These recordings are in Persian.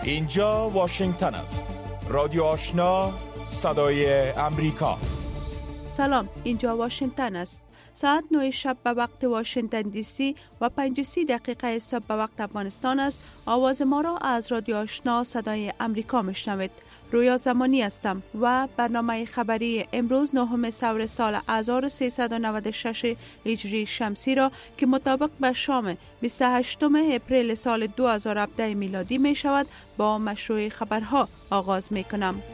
اینجا واشنگتن است. رادیو آشنا، صدای امریکا. سلام، اینجا واشنگتن است. ساعت 9 شب به وقت واشنگتن دی سی و 5:30 صبح به وقت افغانستان است. آواز ما را از رادیو آشنا صدای امریکا میشنوید. رویا زمانی هستم و برنامه خبری امروز 9 ثور سال 1396 هجری شمسی را که مطابق به شام 28 اپریل سال 2017 میلادی می شود با مشروع خبرها آغاز می کنم.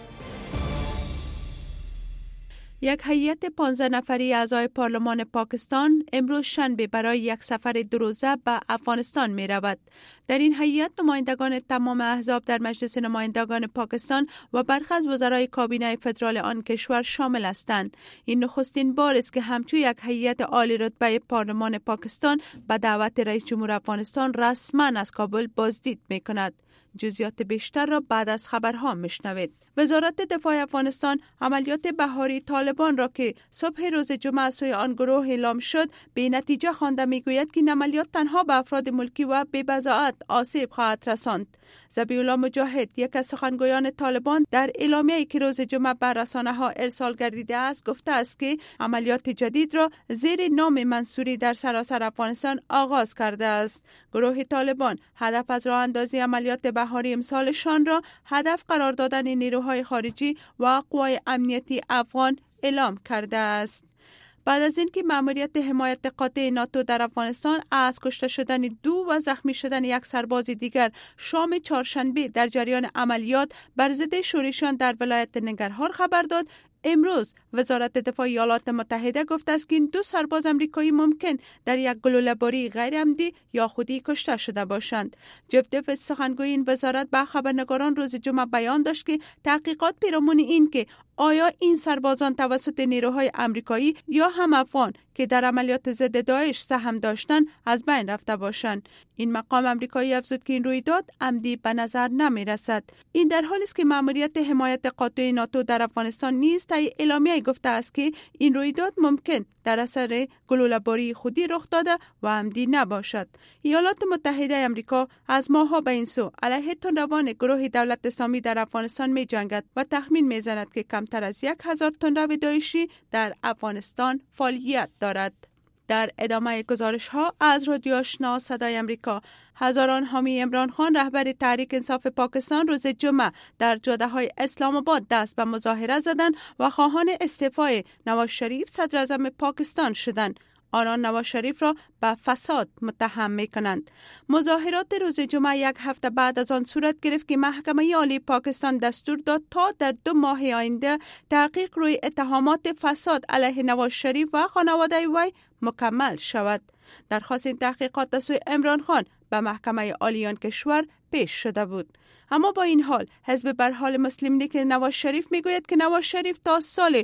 یک هیئت 15 نفری اعضای پارلمان پاکستان امروز شنبه برای یک سفر 2 روزه به افغانستان می رود. در این هیئت نمایندگان تمام احزاب در مجلس نمایندگان پاکستان و برخی از وزرای کابینه فدرال آن کشور شامل هستند. این نخستین بار است که همچو یک هیئت عالی رتبه پارلمان پاکستان به دعوت رئیس جمهور افغانستان رسما از کابل بازدید می کند. جزئیات بیشتر را بعد از خبرها میشنوید. وزارت دفاع افغانستان عملیات بهاری طالبان را که صبح روز جمعه سوی آن گروه اعلام شد به نتیجه خوانده میگوید که این عملیات تنها به افراد ملکی و بی‌بضاعت آسیب خواهد رساند. ذبیح الله مجاهد، یک از سخنگویان طالبان، در اعلامیه‌ای که روز جمعه به رسانه‌ها ارسال گردیده است گفته است که عملیات جدید را زیر نام منصوری در سراسر افغانستان آغاز کرده است. گروه طالبان هدف از راه اندازی عملیات بهاری امسالشان را هدف قرار دادن نیروهای خارجی و قوای امنیتی افغان اعلام کرده است. بعد از اینکه مأموریت حمایت قاطع ناتو در افغانستان از کشته شدن 2 و زخمی شدن یک سرباز دیگر شام چهارشنبه در جریان عملیات بر ضد شورشیان در ولایت ننگرهار خبر داد، امروز وزارت دفاع ایالات متحده گفته است که این 2 سرباز امریکایی ممکن در یک گلوله‌باری غیر عمدی یا خودی کشته شده باشند. جف دیویس، سخنگوی این وزارت، به خبرنگاران روز جمعه بیان داشت که تحقیقات پیرامون این که آیا این سربازان توسط نیروهای امریکایی یا هم افغان که در عملیات ضد داعش سهم داشتند از بین رفته باشند. این مقام امریکایی افزود که این رویداد عمدی به نظر نمی رسد. این در حالی است که مأموریت حمایت قاطع ناتو در افغانستان نیز طی اعلامیه گفته است که این رویداد ممکن در اثر گلوله‌باری خودی رخ داده و عمدی نباشد. ایالات متحده آمریکا از ماه‌ها به این سو علیه تندروان گروه دولت اسلامی در افغانستان می جنگد و تخمین می زند که کمتر از 1000 تندرو داعشی در افغانستان فعالیت دارد. در ادامه گزارش ها از رادیو آشنا صدای امریکا، هزاران حامی عمران خان، رهبر تحریک انصاف پاکستان، روز جمعه در جاده‌های اسلام آباد دست به مظاهره زدند و خواهان استعفای نواز شریف صدر اعظم پاکستان شدند. آنان نواز شریف را به فساد متهم می کنند. مظاهرات روز جمعه یک هفته بعد از آن صورت گرفت که محکمه عالی پاکستان دستور داد تا در 2 ماه آینده تحقیق روی اتهامات فساد علیه نواز شریف و خانواده وی مکمل شود. درخواست این تحقیقات از سوی عمران خان به محکمه عالی آن کشور پیش شده بود. اما با این حال حزب برحال مسلم لیگ نواز شریف میگوید که نواز شریف تا سال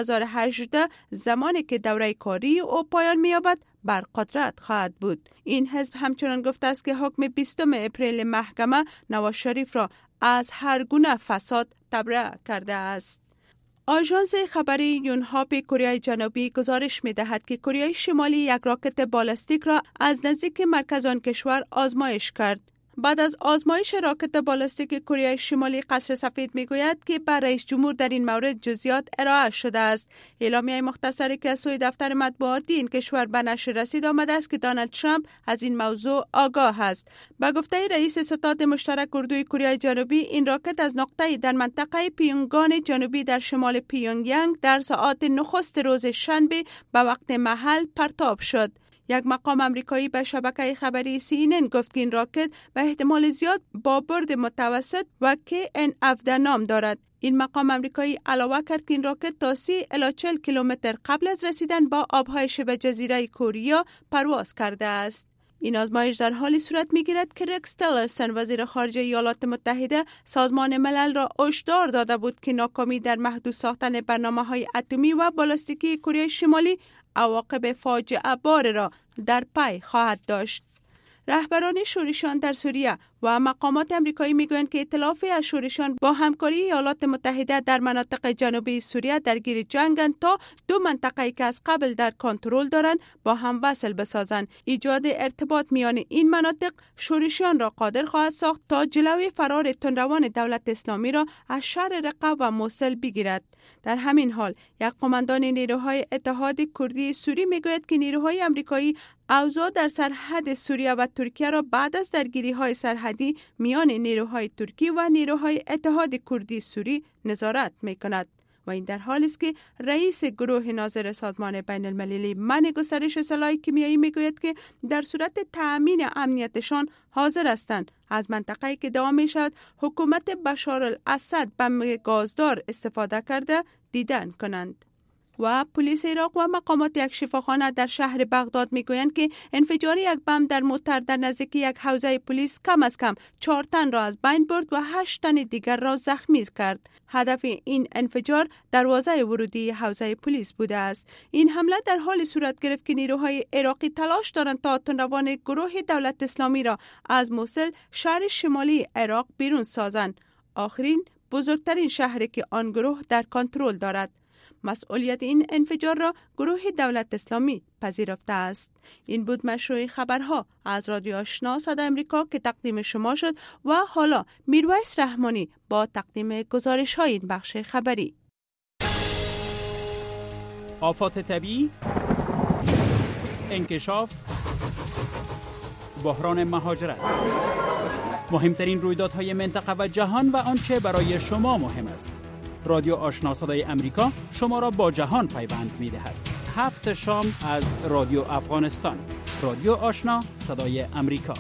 2018 زمانی که دوره کاری او پایان می‌یابد بر قدرت خواهد بود. این حزب همچنان گفته است که حکم 20 اپریل محکمه نواز شریف را از هر گونه فساد تبرئه کرده است. آژانس خبری یونهاپ کره جنوبی گزارش می‌دهد که کره شمالی یک راکت بالستیک را از نزدیک مرکز آن کشور آزمایش کرد. بعد از آزمایش راکت بالستیک کره شمالی، قصر سفید میگوید که بر رئیس جمهور در این مورد جزئیات ارائه شده است. اعلامیه مختصری که از سوی دفتر مطبوعاتی این کشور به نشر رسید آمده است که دونالد ترامپ از این موضوع آگاه است. به گفته رئیس ستاد مشترک اردوی کره جنوبی، این راکت از نقطه‌ای در منطقه پیونگان جنوبی در شمال پیونگیانگ در ساعات نخست روز شنبه به وقت محل پرتاب شد. یک مقام امریکایی به شبکه خبری CNN گفت که این راکت به احتمال زیاد با برد متوسط و KN-17 نام دارد. این مقام امریکایی علاوه کرد که این راکت تا 30 الی 40 کیلومتر قبل از رسیدن با آبهای شبه جزیره کوریا پرواز کرده است. این آزمایش در حالی صورت می‌گیرد که رکس تیلرسن، وزیر خارجه ایالات متحده، سازمان ملل را هشدار داده بود که ناکامی در محدود ساختن برنامه‌های اتمی و بالستیکی کره شمالی عواقب فاجعه بار را در پی خواهد داشت. رهبران شورشیان در سوریه و مقامات امریکایی میگویند که ائتلاف از شورشیان با همکاری ایالات متحده در مناطق جنوبی سوریه درگیر جنگند تا دو منطقه‌ای که از قبل در کنترل دارند با هم وصل بسازند. ایجاد ارتباط میان این مناطق شورشیان را قادر خواهد ساخت تا جلوی فرار تندروان دولت اسلامی را از شهر رقه و موصل بگیرد. در همین حال یک قماندان نیروهای اتحاد کردی سوری میگوید که نیروهای امریکایی اوضاع در سرحد سوریه و ترکیه را بعد از درگیری‌های سرحدی میان نیروهای ترکی و نیروهای اتحاد کردی سوری نظارت می‌کند و این در حالی است که رئیس گروه ناظر سازمان بین المللی منع گسترش سلاح کیمیایی میگوید که در صورت تأمین امنیتشان حاضر هستند از منطقه‌ای که ادعا می‌شود حکومت بشار الاسد بم گازدار استفاده کرده دیدن کنند. و پلیس عراق و مقامات یک شفاخانه در شهر بغداد میگویند که انفجار یک بم در موتر در نزدیکی یک حوزه پلیس کم از کم 4 تن را از بین برد و 8 تن دیگر را زخمی کرد. هدف این انفجار دروازه ورودی حوزه پلیس بوده است. این حمله در حال صورت گرفت که نیروهای عراقی تلاش دارند تا تندروان گروه دولت اسلامی را از موصل شهر شمالی عراق بیرون سازند. آخرین بزرگترین شهری که آن گروه در کنترل دارد. مسئولیت این انفجار را گروه دولت اسلامی پذیرفته است. این بود مشروع خبرها از رادیو آشنا صدای امریکا که تقدیم شما شد و حالا میرویس رحمانی با تقدیم گزارش های این بخش خبری. آفات طبیعی، انکشاف، بحران مهاجرت، مهمترین رویدادهای منطقه و جهان و آنچه برای شما مهم است. رادیو آشنا صدای امریکا شما را با جهان پیوند می‌دهد. 7 شام از رادیو افغانستان. رادیو آشنا صدای امریکا.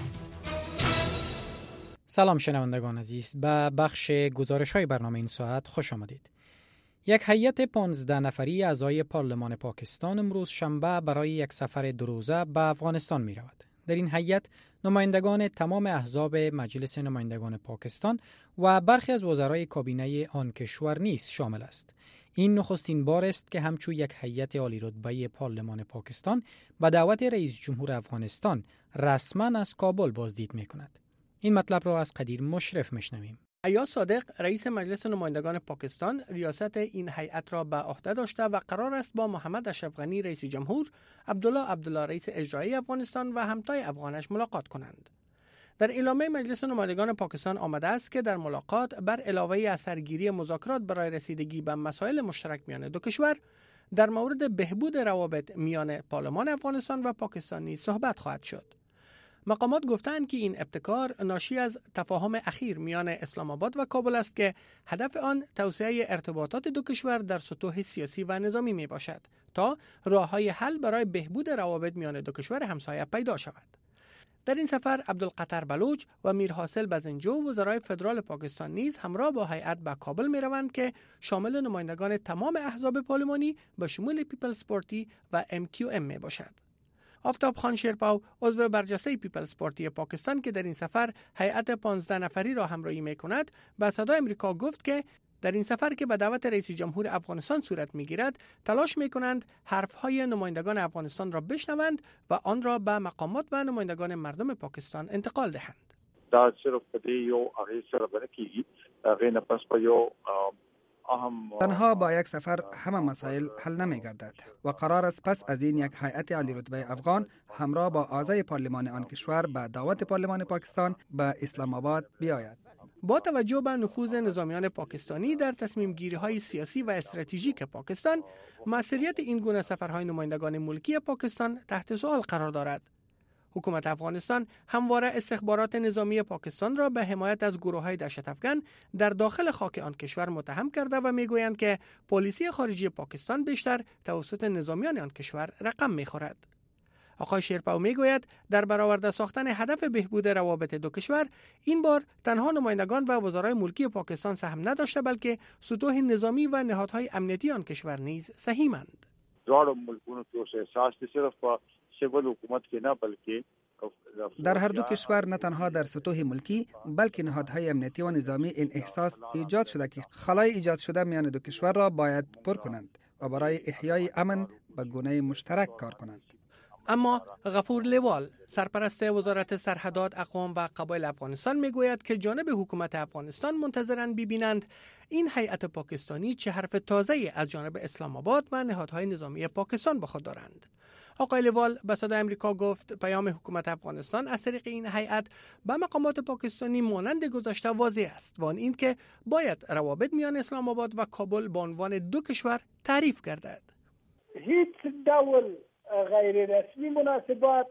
سلام شنوندگان عزیز، به بخش گزارش‌های برنامه این ساعت خوش آمدید. یک هیئت 15 نفری اعضای پارلمان پاکستان امروز شنبه برای یک سفر 2 روزه به افغانستان می‌رود. در این هیئت نمایندگان تمام احزاب مجلس نمایندگان پاکستان و برخی از وزرای کابینه آن کشور نیز شامل است. این نخستین بار است که همچون یک هیئت عالی رتبه پارلمان پاکستان به دعوت رئیس جمهور افغانستان رسما از کابل بازدید می‌کند. این مطلب را از قدیر مشرف می‌شنویم. ایاز صادق رئیس مجلس نمایندگان پاکستان ریاست این هیئت را به عهده داشته و قرار است با محمد اشرف غنی رئیس جمهور، عبدالله رئیس اجرایی افغانستان و همتای افغانش ملاقات کنند. در اعلامیه مجلس نمایندگان پاکستان آمده است که در ملاقات بر علاوه از سرگیری مذاکرات برای رسیدگی به مسائل مشترک میان دو کشور، در مورد بهبود روابط میان پارلمان افغانستان و پاکستان نیز صحبت خواهد شد. مقامات گفتند که این ابتکار ناشی از تفاهم اخیر میان اسلام آباد و کابل است که هدف آن توسعه ارتباطات دو کشور در سطوح سیاسی و نظامی می باشد تا راه‌های حل برای بهبود روابط میان دو کشور همسایه پیدا شود. در این سفر عبدالقطر بلوچ و میر حاصل بزنجو وزرای فدرال پاکستان نیز همراه با هیئت به کابل می روند که شامل نمایندگان تمام احزاب پارلمانی به شمول پیپلز پارتی و MQM می باشد. آفتاب خان شیرپاو عضو برجسته پیپلز پارتی پاکستان که در این سفر هیئت 15 نفری را همراهی می کند به صدای امریکا گفت که در این سفر که به دعوت رئیس جمهور افغانستان صورت می گیرد تلاش می کنند حرفهای نمایندگان افغانستان را بشنوند و آن را به مقامات و نمایندگان مردم پاکستان انتقال دهند. دا صرف په دې یو هغې سره به نه کېږي، هغې نه پس په یو تنها با یک سفر همه مسائل حل نمی گردد و قرار است پس از این یک هیئت عالی رتبه افغان همراه با اعضای پارلمان آن کشور به دعوت پارلمان پاکستان به اسلام آباد بیاید. با توجه به نفوذ نظامیان پاکستانی در تصمیم گیری های سیاسی و استراتژیک پاکستان، مسئولیت این گونه سفرهای نمایندگان ملکی پاکستان تحت سوال قرار دارد. حکومت افغانستان همواره استخبارات نظامی پاکستان را به حمایت از گروه‌های دهشت افکن در داخل خاک آن کشور متهم کرده و میگویند که پالیسی خارجی پاکستان بیشتر توسط نظامیان آن کشور رقم می‌خورد. آقای شیرپاو میگوید در برآورده ساختن هدف بهبود روابط دو کشور این بار تنها نمایندگان و وزرای ملکی پاکستان سهم نداشته بلکه سطوح نظامی و نهادهای امنیتی آن کشور نیز سهیمند. دواړو ملکونو کې اوس احساس دي صرف په سیول حکومت کې نه بلکې در هر دو کشور نه تنها در سطوح ملکی بلکه نهادهای امنیتی و نظامی این احساس ایجاد شده که خلای ایجاد شده میان دو کشور را باید پر کنند و برای احیای امن به گونه مشترک کار کنند. اما غفور لیوال سرپرست وزارت سرحدات اقوام و قبایل افغانستان میگوید که جانب حکومت افغانستان منتظرند ببینند این هیئت پاکستانی چه حرف تازه‌ای از جانب اسلام آباد و نهادهای نظامی پاکستان به خود دارند. آقای لیوال به صدای آمریکا گفت پیام حکومت افغانستان از طریق این هیئت به مقامات پاکستانی مانند گذشته واضح است و آن این که باید روابط میان اسلام آباد و کابل به عنوان دو کشور تعریف گردد. هیچ دول غیر رسمی مناسبات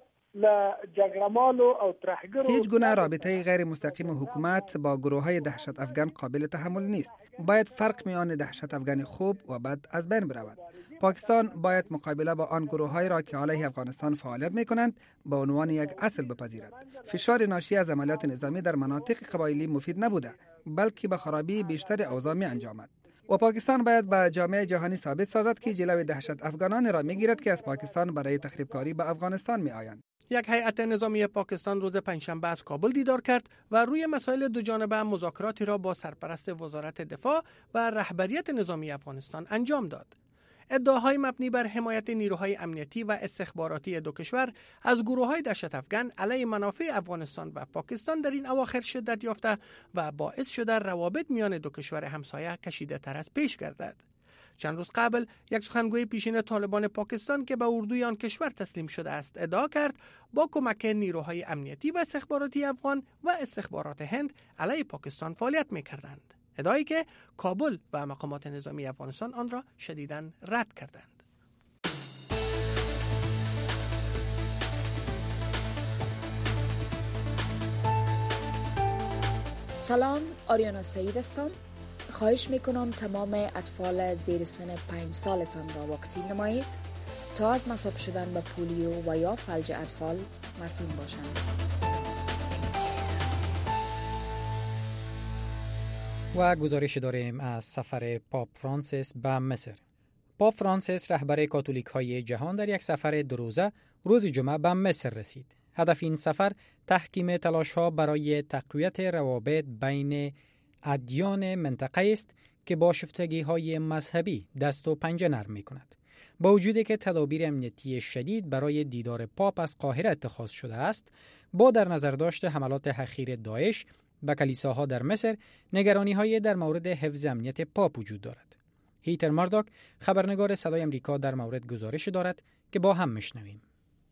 هیچ گونه رابطه غیر مستقیم حکومت با گروه‌های دهشت افغان قابل تحمل نیست. باید فرق میان دهشت افغان خوب و بد از بین برود. پاکستان باید مقابله با آن گروه‌هایی را که علیه افغانستان فعالیت می‌کنند به عنوان یک اصل بپذیرد. فشار ناشی از عملیات نظامی در مناطق قبایلی مفید نبوده، بلکه به خرابی بیشتر اوضاع می‌انجامد. و پاکستان باید به جامعه جهانی ثابت سازد که جلوی دهشت افغانان را می‌گیرد که از پاکستان برای تخریبکاری به افغانستان می‌آیند. یک هیئت نظامی پاکستان روز پنجشنبه از کابل دیدار کرد و روی مسائل دوجانبه مذاکراتی را با سرپرست وزارت دفاع و رهبریت نظامی افغانستان انجام داد. ادعاهای مبنی بر حمایت نیروهای امنیتی و استخباراتی دو کشور از گروه‌های دهشت افغان علیه منافع افغانستان و پاکستان در این اواخر شدت یافته و باعث شده روابط میان دو کشور همسایه کشیده‌تر از پیش گردد. چند روز قبل یک سخنگوی پیشین طالبان پاکستان که به اردوی آن کشور تسلیم شده است ادعا کرد با کمک نیروهای امنیتی و استخباراتی افغان و استخبارات هند علیه پاکستان فعالیت می‌کردند. ادعایی که کابل و مقامات نظامی افغانستان آن را شدیداً رد کردند. سلام، آریانا سعید هستم. خواهش میکنم تمام اطفال زیر سن 5 سالتان را واکسین نمایید تا از مصاب شدن به پولیو و یا فلج اطفال مسئول باشند. و گزارش داریم از سفر پاپ فرانسیس به مصر. پاپ فرانسیس رهبر کاتولیک های جهان در یک سفر 2 روزه روز جمعه به مصر رسید. هدف این سفر تحکیم تلاش ها برای تقویت روابط بین ادیان منطقه است که با شفتگی های مذهبی دست و پنجه نرم می کند. با وجودی که تدابیر امنیتی شدید برای دیدار پاپ از قاهره اتخاذ شده است، با در نظر داشت حملات اخیر داعش به کلیساها در مصر، نگرانی های در مورد حفظ امنیت پاپ وجود دارد. هیتر ماردوک خبرنگار صدای آمریکا در مورد گزارش دارد که با هم میشنویم.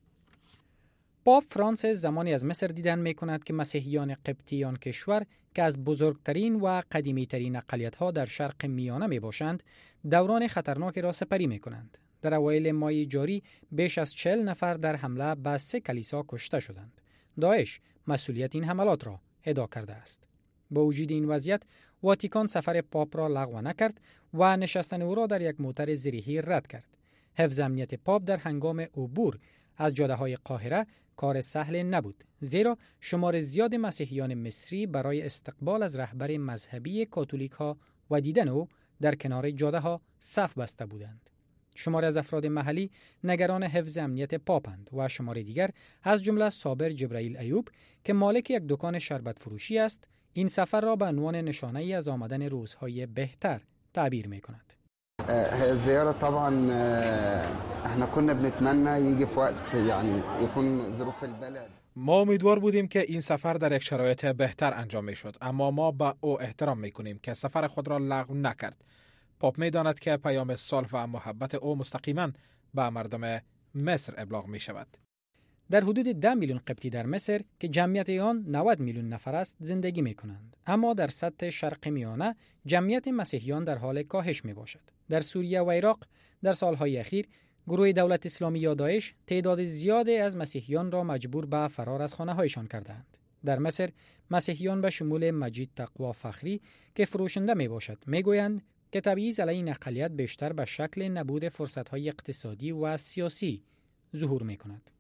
پاپ فرانسیس زمانی از مصر دیدن می کند که مسیحیان قبطی آن کشور که از بزرگترین و قدیمی ترین اقلیت‌ها در شرق میانه می باشند، دوران خطرناکی را سپری می کنند. در اوایل ماه جاری بیش از 40 نفر در حمله به 3 کلیسا کشته شدند. داعش مسئولیت این حملات را ادعا کرده است. با وجود این وضعیت، واتیکان سفر پاپ را لغو نکرد و نشستن او را در یک موتر زیرهی رد کرد. حفظ امنیت پاپ در هنگام عبور از جاده‌های قاهره کار سهل نبود، زیرا شمار زیاد مسیحیان مصری برای استقبال از رهبر مذهبی کاتولیک ها و دیدن او در کنار جاده ها صف بسته بودند. شمار از افراد محلی نگران حفظ امنیت پاپند و شمار دیگر از جمله صابر جبرائیل ایوب که مالک یک دکان شربت فروشی است، این سفر را به عنوان نشانه ای از آمدن روزهای بهتر تعبیر می کند. الزيارة طبعا احنا كنا بنتمنى يجي في وقت يعني يكون ظروف البلد. ما امیدوار بودیم که این سفر در یک شرایط بهتر انجام می شد، اما ما به او احترام می کنیم که سفر خود را لغو نکرد. پاپ می داند که پیام صلح و محبت او مستقیما به مردم مصر ابلاغ می شود. در حدود 10 میلیون قبطی در مصر که جمعیت آن 90 میلیون نفر است زندگی می کنند، اما در سطح شرق میانه جمعیت مسیحیان در حال کاهش می باشد. در سوریه و عراق در سالهای اخیر گروه دولت اسلامی یا داعش تعداد زیادی از مسیحیان را مجبور به فرار از خانه‌هایشان کردند. در مصر مسیحیان به شمول مجید تقوا فخری که فروشنده می باشد میگویند که تبعیض علیه این اقلیت بیشتر به شکل نبود فرصت‌های اقتصادی و سیاسی ظهور می کند.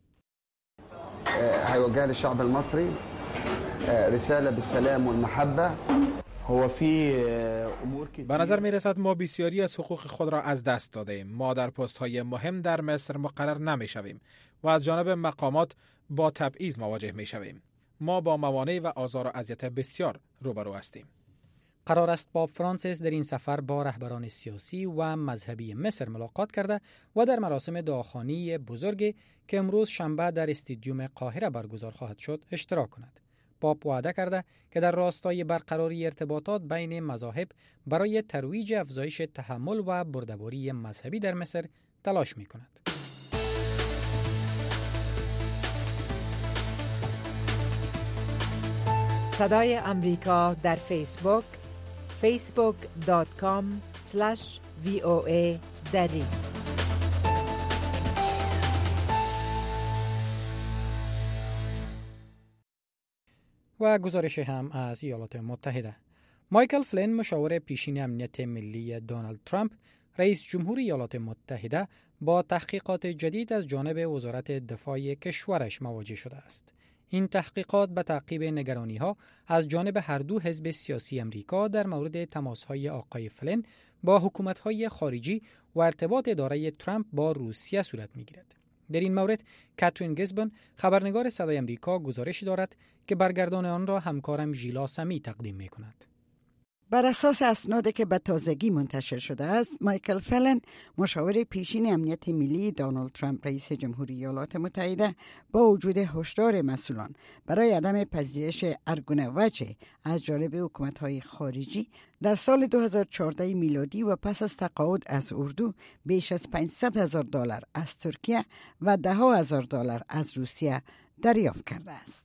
هيوجه للشعب المصري رسالة بالسلام والمحبة. به نظر می رسد ما بسیاری از حقوق خود را از دست داده ایم. ما در پست های مهم در مصر مقرر نمی شویم و از جانب مقامات با تبعیض مواجه می شویم. ما با موانع و آزار و اذیت بسیار روبرو هستیم. قرار است پاپ فرانسیس در این سفر با رهبران سیاسی و مذهبی مصر ملاقات کرده و در مراسم دعاخوانی بزرگی که امروز شنبه در استادیوم قاهره برگزار خواهد شد اشتراک کند. پاپ وعده کرده که در راستای برقراری ارتباطات بین مذاهب برای ترویج افزایش تحمل و بردباری مذهبی در مصر تلاش می کند. صدای امریکا در فیسبوک facebook.com/VOA دری. و گزارش هم از ایالات متحده. مایکل فلین مشاور پیشین امنیت ملی دونالد ترامپ رئیس جمهور ایالات متحده با تحقیقات جدید از جانب وزارت دفاع کشورش مواجه شده است. این تحقیقات به تعقیب نگرانی‌ها از جانب هر دو حزب سیاسی امریکا در مورد تماس‌های آقای فلین با حکومت‌های خارجی و ارتباط اداره ترامپ با روسیه صورت می‌گیرد. در این مورد کاترین گیسبن خبرنگار صدای امریکا گزارش دارد که برگردان آن را همکارم ژیلا سمی تقدیم می‌کند. بر اساس اسنادی که به تازگی منتشر شده است، مایکل فلین مشاور پیشین امنیت ملی دونالد ترامپ رئیس جمهوری ایالات متحده با وجود هشدار مسئولان برای عدم پذیرش هرگونه وجه از جانب حکومت‌های خارجی در سال 2014 میلادی و پس از تقاعد از اردو بیش از $500,000 از ترکیه و $10,000 از روسیه دریافت کرده است.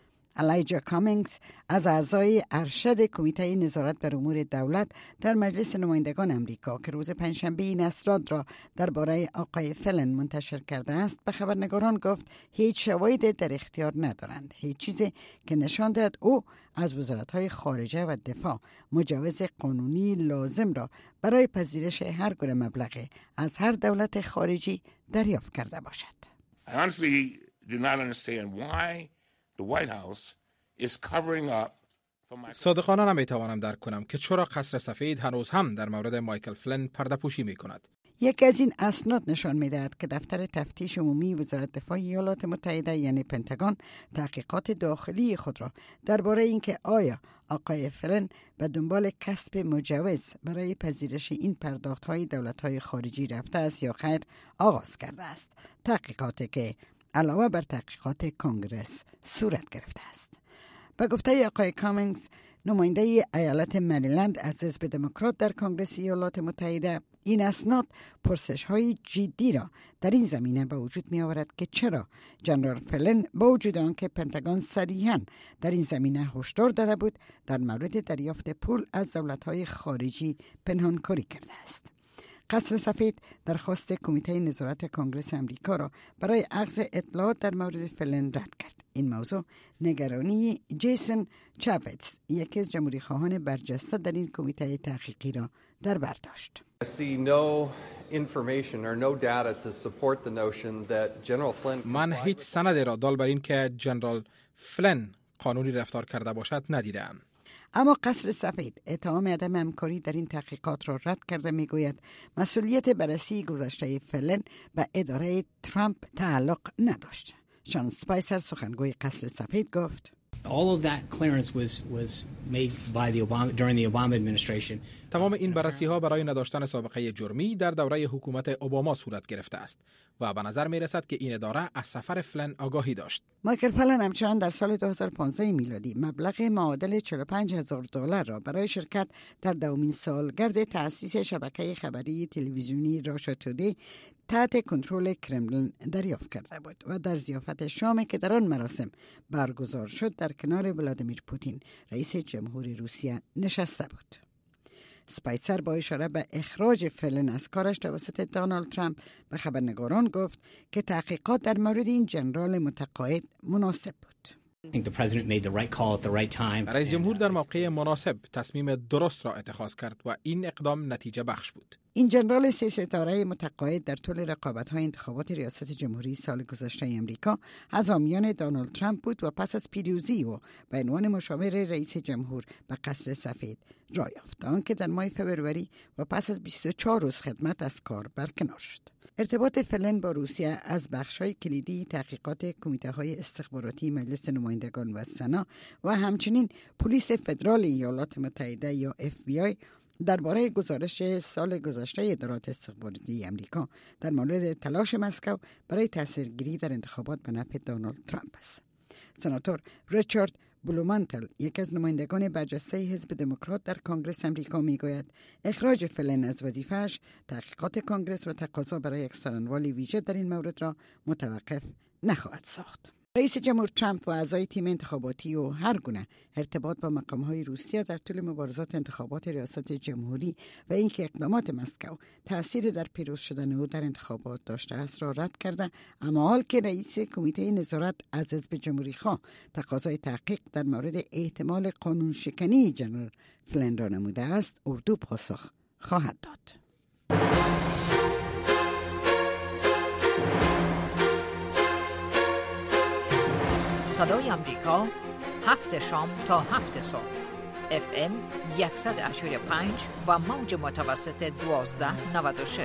الایجا کامینگز از اعضای ارشد کمیته نظارت بر امور دولت در مجلس نمایندگان امریکا که روز پنجشنبه این اسناد را درباره آقای فلین منتشر کرده است به خبرنگاران گفت هیچ شواهدی در اختیار ندارند، هیچ چیزی که نشان دهد او از وزارت‌های خارجه و دفاع مجوز قانونی لازم را برای پذیرش هر گونه مبلغی از هر دولت خارجی دریافت کرده باشد. I honestly do not understand why the White House is covering up. صادقانه نمیتوانم درک کنم که چرا قصر سفید هنوز هم در مورد مایکل فلین پرده پوشی می کند. یکی از این اسناد نشان می‌دهد که دفتر تفتیش عمومی وزارت دفاع ایالات متحده یعنی پنتاگون تحقیقات داخلی خود را درباره اینکه آیا آقای فلین به دنبال کسب مجوز برای پذیرش این پرداخت‌های دولت‌های خارجی رفته است یا خیر آغاز کرده است. تحقیقاتی که علاوه بر تحقیقات کنگرس صورت گرفته است. به گفته آقای کامینگز، نماینده ایالت مریلند از حزب دموکرات در کنگرس ایالات متحده، این اسناد پرسش‌های جدی را در این زمینه به وجود می آورد که چرا جنرال فلین با وجود آنکه پنتاگون صریحاً در این زمینه هشدار داده بود در مورد دریافت پول از دولت‌های خارجی پنهانکاری کرده است. قصر سفید درخواست کمیته نظارت کنگرس امریکا را برای اخذ اطلاعات در مورد فلین رد کرد. این موضوع نگرانی جیسون چاویتز، یکی از جمهوری خواهان برجسته در این کمیته تحقیقی را در بر داشت. من هیچ سندی را دال بر این که جنرال فلین قانونی رفتار کرده باشد ندیدم. اما قصر سفید اتهام عدم همکاری در این تحقیقات را رد کرده میگوید مسئولیت بررسی گذشته فلین به اداره ترامپ تعلق نداشت. شان سپایسر سخنگوی قصر سفید گفت All of that clearance was made by during the Obama administration. تمام این بررسی‌ها برای نداشتن سابقه جرمی در دوره حکومت اوباما صورت گرفته است و به نظر می‌رسد که این اداره از سفر فلین آگاهی داشت. مایکل فلین همچنان در سال 2015 میلادی مبلغ معادل $45,000 را برای شرکت در دومین سالگرد تأسیس شبکه خبری تلویزیونی راشا تودی تحت کنترل کرملین دریافت کرده بود و در ضیافت شامی که در آن مراسم برگزار شد در کنار ولادیمیر پوتین رئیس جمهوری روسیه نشسته بود. سپایسر با اشاره به اخراج فلین از کارش توسط دونالد ترامپ به خبرنگاران گفت که تحقیقات در مورد این جنرال متقاعد مناسب بود. رئیس جمهور در موقع مناسب تصمیم درست را اتخاذ کرد و این اقدام نتیجه بخش بود. این جنرال 3 ستاره متقاعد در طول رقابت‌های انتخابات ریاست جمهوری سال گذشته امریکا از حامیان دونالد ترامپ بود و پس از پیروزی و به عنوان مشاور رئیس جمهور به قصر سفید راه یافت، آنکه در ماه فوریه و پس از 24 روز خدمت از کار برکنار شد. ارتباط فلن با روسیه از بخش‌های کلیدی تحقیقات کمیته‌های استخباراتی مجلس نمایندگان و سنا و همچنین پلیس فدرال ایالات متحده یا FBI درباره گزارش سال گذشته ادارات استخباراتی امریکا در مورد تلاش مسکو برای تاثیرگیری در انتخابات به نفع دونالد ترامپ است. سناتور ریچارد بلومنتل، یک از نمایندگان برجسته حزب دموکرات در کنگره امریکا، میگوید اخراج فلن از وظیفه‌اش تحقیقات کنگره و تقاضا برای یک سخنرانی ویژه در این مورد را متوقف نخواهد ساخت. رئیس جمهور ترامپ و اعضای تیم انتخاباتی و هر گونه ارتباط با مقام‌های روسیه در طول مبارزات انتخابات ریاست جمهوری و اینکه اقدامات مسکو تأثیر در پیروز شدن او در انتخابات داشته است را رد کرده، اما حال که رئیس کمیته نظارت از حزب جمهوری‌خواه تقاضای تحقیق در مورد احتمال قانون شکنی جنرال فلن را نموده است، اردو پاسخ خواهد داد. صدای امریکا 7 شام تا 7 صبح FM 100.5 و موج متوسط 1296.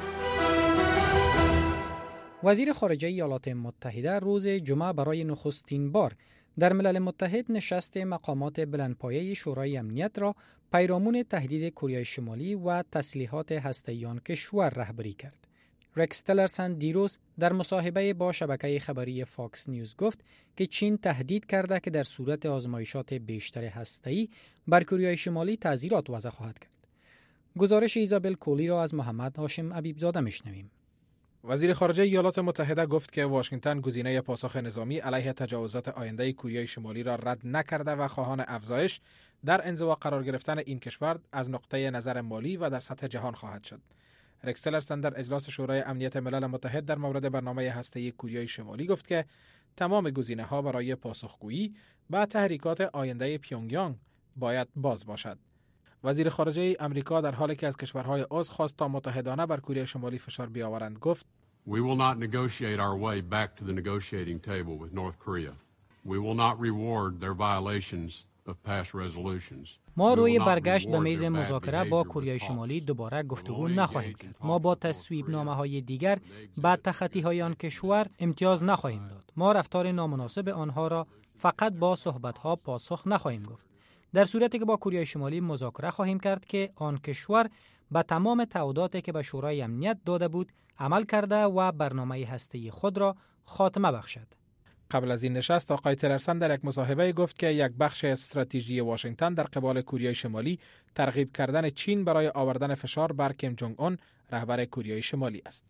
وزیر خارجه ایالات متحده روز جمعه برای نخستین بار در ملل متحد نشست مقامات بلندپایه شورای امنیت را پیرامون تهدید کره شمالی و تسلیحات هسته‌ای آن کشور رهبری کرد. رکس تلرسن دیروز در مصاحبه با شبکه خبری فاکس نیوز گفت که چین تهدید کرده که در صورت آزمایشات بیشتر هسته‌ای بر کره شمالی تعزیرات وضع خواهد کرد. گزارش ایزابل کولی را از محمد هاشم عبیبزاده میشنویم. وزیر خارجه ایالات متحده گفت که واشنگتن گزینه پاسخ نظامی علیه تجاوزات آینده کره شمالی را رد نکرده و خواهان افزایش در انزوا قرار گرفتن این کشور از نقطه نظر مالی و در سطح جهان خواهد شد. رکس تلرسن در اجلاس شورای امنیت ملل متحد در مورد برنامه هسته‌ای کره شمالی گفت که تمام گزینه‌ها برای پاسخگویی به تحریکات آینده پیونگیانگ باید باز باشد. وزیر خارجه امریکا در حالی که از کشورهای عضو خواست تا متحدانه بر کره شمالی فشار بیاورند گفت: We will not negotiate our way back to the negotiating table with North Korea. We will not reward their violations of past resolutions. ما روی برگشت به میز مذاکره با کره شمالی دوباره گفتگو نخواهیم کرد. ما با تصویب نامه‌های دیگر بعد تخطی‌های آن کشور امتیاز نخواهیم داد. ما رفتار نامناسب آنها را فقط با صحبت‌ها پاسخ نخواهیم گفت. در صورتی که با کره شمالی مذاکره خواهیم کرد که آن کشور به تمام تعهداتی که به شورای امنیت داده بود عمل کرده و برنامه هسته‌ای خود را خاتمه بخشد. قبل از این نشست آقای تلرسن در یک مصاحبه گفت که یک بخش استراتژی واشنگتن در قبال کره شمالی ترغیب کردن چین برای آوردن فشار بر کیم جونگ اون رهبر کره شمالی است.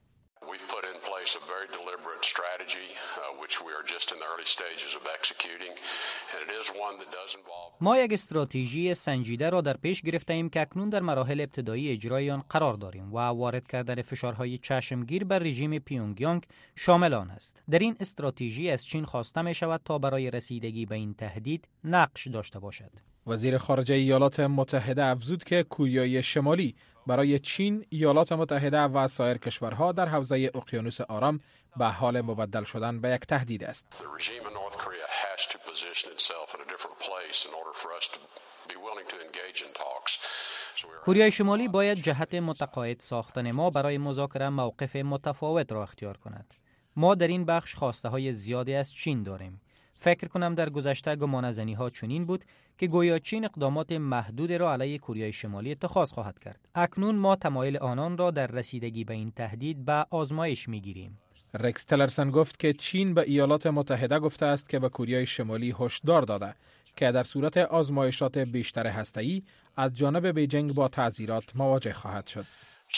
ما یک استراتژی سنجیده را در پیش گرفته ایم که اکنون در مراحل ابتدایی اجرای آن قرار داریم و وارد کردن فشارهای چشمگیر بر رژیم پیونگیانگ شامل آن است. در این استراتژی از چین خواسته می شود تا برای رسیدگی به این تهدید نقش داشته باشد. وزیر خارجه ایالات متحده افزود که کره شمالی برای چین، ایالات متحده و سایر کشورها در حوزه اقیانوس آرام به حال مبدل شدن به یک تهدید است. کره شمالی باید جهت متقاعد ساختن ما برای مذاکره موقف متفاوت را اختیار کند. ما در این بخش خواسته های زیادی از چین داریم. فکر کنم در گذشته گمانه‌زنی ها چنین بود که گویا چین اقدامات محدود را علیه کره شمالی اتخاذ خواهد کرد. اکنون ما تمایل آنان را در رسیدگی به این تهدید به آزمایش می‌گیریم. رکس تلرسن گفت که چین به ایالات متحده گفته است که به کره شمالی هشدار داده که در صورت آزمایشات بیشتر هسته‌ای از جانب بیجینگ با تعزیرات مواجه خواهد شد.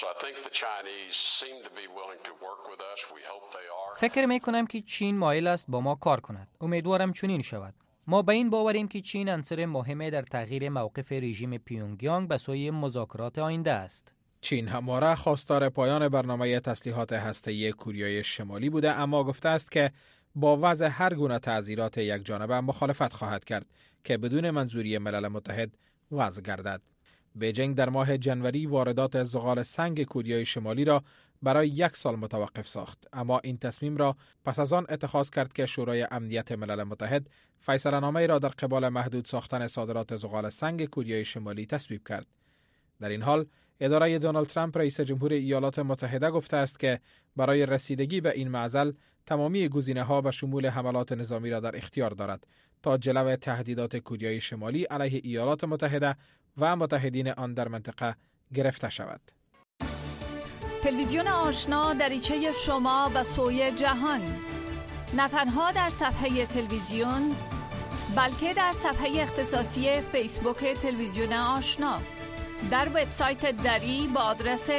فکر می‌کنم که چین مایل است با ما کار کند. امیدوارم چنین شود. ما به این باوریم که چین عنصر مهمی در تغییر موقف رژیم پیونگیانگ به سوی مذاکرات آینده است. چین همواره خواستار پایان برنامه تسلیحات هسته‌ای کره شمالی بوده، اما گفته است که با وضع هر گونه تعزیرات یک جانبه مخالفت خواهد کرد که بدون منظوری ملل متحد وضع گردد. بیجینگ در ماه جنوری واردات زغال سنگ کره شمالی را برای 1 سال متوقف ساخت، اما این تصمیم را پس از آن اتخاذ کرد که شورای امنیت ملل متحد فیصله‌نامه‌ای را در قبال محدود ساختن صادرات زغال سنگ کره شمالی تصویب کرد. در این حال اداره دونالد ترامپ رئیس جمهور ایالات متحده گفته است که برای رسیدگی به این معضل تمامی گزینه‌ها به شمول حملات نظامی را در اختیار دارد تا جلو تهدیدات کوریای شمالی علیه ایالات متحده و متحدین آن در منطقه گرفته شود. تلویزیون آشنا دریچه شما به سوی جهان، نه تنها در صفحه تلویزیون بلکه در صفحه اختصاصی فیسبوک تلویزیون آشنا، در وبسایت دری با آدرس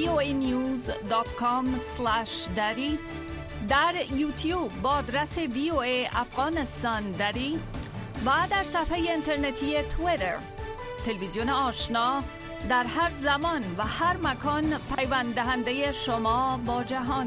voanews.com/dari، در یوتیوب با آدرس VOA افغانستان دری و در صفحه اینترنتی توییتر. تلویزیون آشنا در هر زمان و هر مکان پیوند دهنده شما با جهان.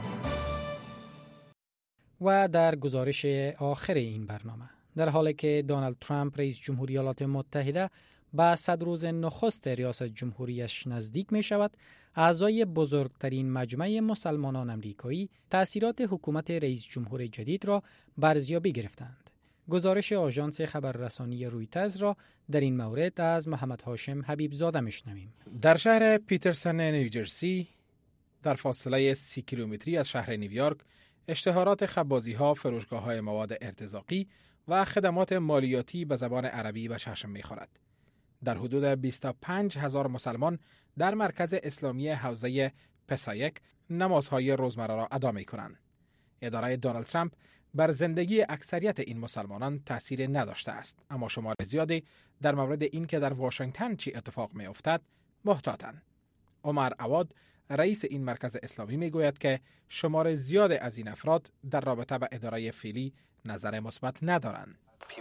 و در گزارش آخر این برنامه، در حالی که دونالد ترامپ رئیس جمهوری ایالات متحده به 100 روز نخست ریاست جمهوریش نزدیک می شود، اعضای بزرگترین مجمع مسلمانان امریکایی تأثیرات حکومت رئیس جمهور جدید را برزیابی گرفتند. گزارش آژانس خبررسانی رویترز را در این مورد از محمد هاشم حبیب زاده میشنویم. در شهر پیترسن نیوجرسی، در فاصله 30 کیلومتری از شهر نیویورک، اشتهارات خبازی‌ها، فروشگاه‌های مواد ارتزاقی و خدمات مالیاتی به زبان عربی به چشم می‌خورد. در حدود 25,000 مسلمان در مرکز اسلامی حوزه پسایک نمازهای روزمره را ادا می‌کنند. اداره دونالد ترامپ بر زندگی اکثریت این مسلمانان تأثیر نداشته است، اما شمار زیادی در مورد این که در واشنگتن چی اتفاق می‌افتد محتاطند. عمر عواد، رئیس این مرکز اسلامی، میگوید که شمار زیاد از این افراد در رابطه با اداره فعلی نظر مثبت ندارند.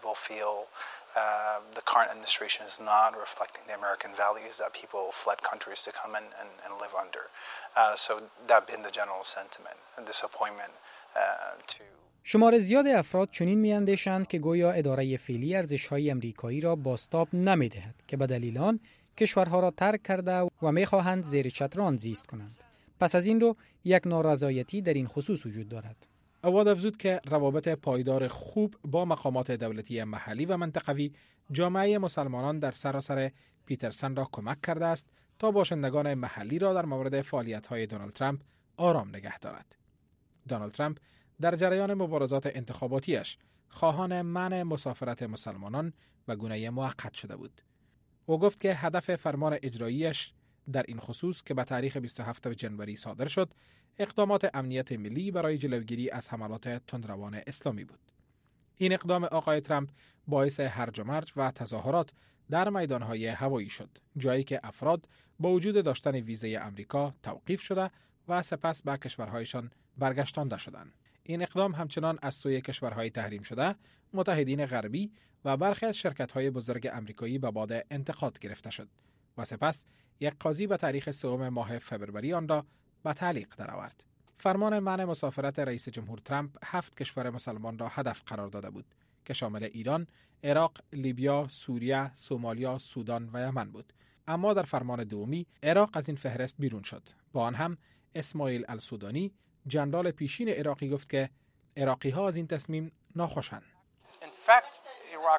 The current administration is not reflecting the American values that people fled countries to come and live under. So that been the general sentiment and disappointment to شمار زیاد افراد چنین می‌اندیشند که گویا اداره فعلی ارزش‌های امریکایی را بازتاب نمی‌دهد که به دلیل آن کشورها را ترک کرده و می‌خواهند زیر چتران زیست کنند. پس از این رو یک نارضایتی در این خصوص وجود دارد. عواد افزود که روابط پایدار خوب با مقامات دولتی محلی و منطقوی جامعه مسلمانان در سراسر پیترسن را کمک کرده است تا باشندگان محلی را در مورد فعالیت‌های دونالد ترامپ آرام نگه دارد. دونالد ترامپ در جریان مبارزات انتخاباتیش خواهان منع مسافرت مسلمانان و گونه موقت شده بود. او گفت که هدف فرمان اجراییش در این خصوص که به تاریخ 27 جنوری صادر شد، اقدامات امنیت ملی برای جلوگیری از حملات تندروان اسلامی بود. این اقدام آقای ترامپ باعث هرج و مرج و تظاهرات در میدانهای هوایی شد، جایی که افراد با وجود داشتن ویزای آمریکا توقیف شده و سپس به کشورهایشان برگشتانده شدند. این اقدام همچنان از سوی کشورهای تحریم شده، متحدین غربی و برخی از شرکت‌های بزرگ آمریکایی به باد انتقاد گرفته شد و سپس یک قاضی به تاریخ 3 ماه فوریه آن را به تعلیق درآورد. فرمان منع مسافرت رئیس جمهور ترامپ 7 کشور مسلمان را هدف قرار داده بود که شامل ایران، عراق، لیبیا، سوریه، سومالیا، سودان و یمن بود. اما در فرمان دومی عراق از این فهرست بیرون شد. با آن هم اسماعیل السودانی، جنرال پیشین عراقی، گفت که عراقی‌ها از این تصمیم ناخوشند. In fact, Iraq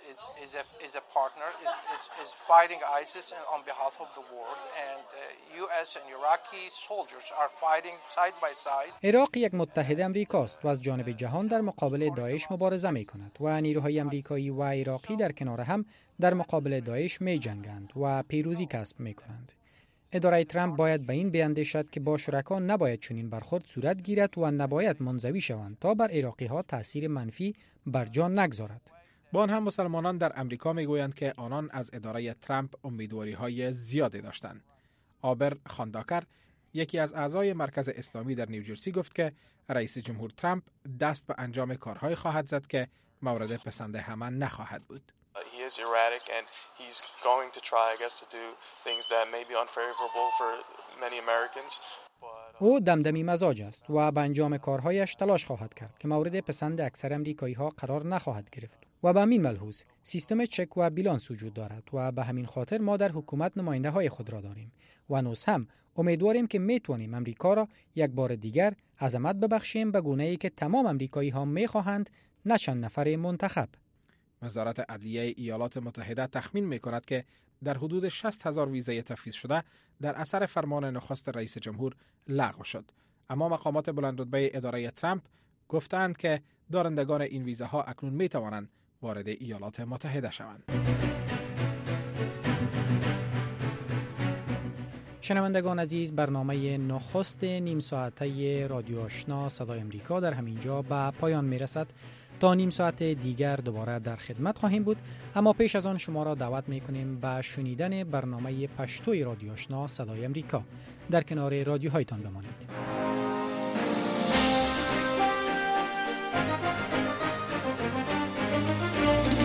is a partner, is fighting ISIS on behalf of the world, and US and Iraqi soldiers are fighting side by side. عراق یک متحد امریکاست و از جانب جهان در مقابل داعش مبارزه می کند و نیروهای امریکایی و عراقی در کنار هم در مقابل داعش می جنگند و پیروزی کسب می کنند. اداره ترامپ باید به این بیندیشد که با شرکا نباید چنین برخورد صورت گیرد و نباید منزوی شوند تا بر عراقی ها تأثیر منفی بر جان نگذارد. با آن هم مسلمانان در امریکا میگویند که آنان از اداره ترامپ امیدواری‌های زیادی داشتند. آبر خانداکر، یکی از اعضای مرکز اسلامی در نیوجرسی، گفت که رئیس جمهور ترامپ دست به انجام کارهای خواهد زد که مورد پسند همه نخواهد بود. He is erratic and he's going to try, I guess, to do things that may be unfavorable for many Americans. او دمدمی مزاج است و به انجام کارهایش تلاش خواهد کرد که مورد پسند اکثر امریکایی ها قرار نخواهد گرفت و به همین ملحوظ سیستم چک و بیلانس وجود دارد و به همین خاطر ما در حکومت نماینده های خود را داریم و نوز هم امیدواریم که میتوانیم امریکا را یک بار دیگر عظمت ببخشیم به گونه‌ای که تمام امریکایی ها میخواهند، نه چند نفر منتخب. وزارت عدلیه ایالات متحده تخمین می‌کند که در حدود 60,000 ویزای تفویض شده در اثر فرمان نخست رئیس جمهور لغو شد. اما مقامات بلندرتبه اداره ترامپ گفتند که دارندگان این ویزاها اکنون می‌توانند وارد ایالات متحده شوند. شنوندگان عزیز، برنامه نخست نیم ساعته رادیو آشنا صدای امریکا در همینجا به پایان میرسد. تا نیم ساعت دیگر دوباره در خدمت خواهیم بود، اما پیش از آن شما را دعوت میکنیم به شنیدن برنامه پشتوی رادیو آشنا صدای امریکا. در کنار رادیوهایتان بمانید.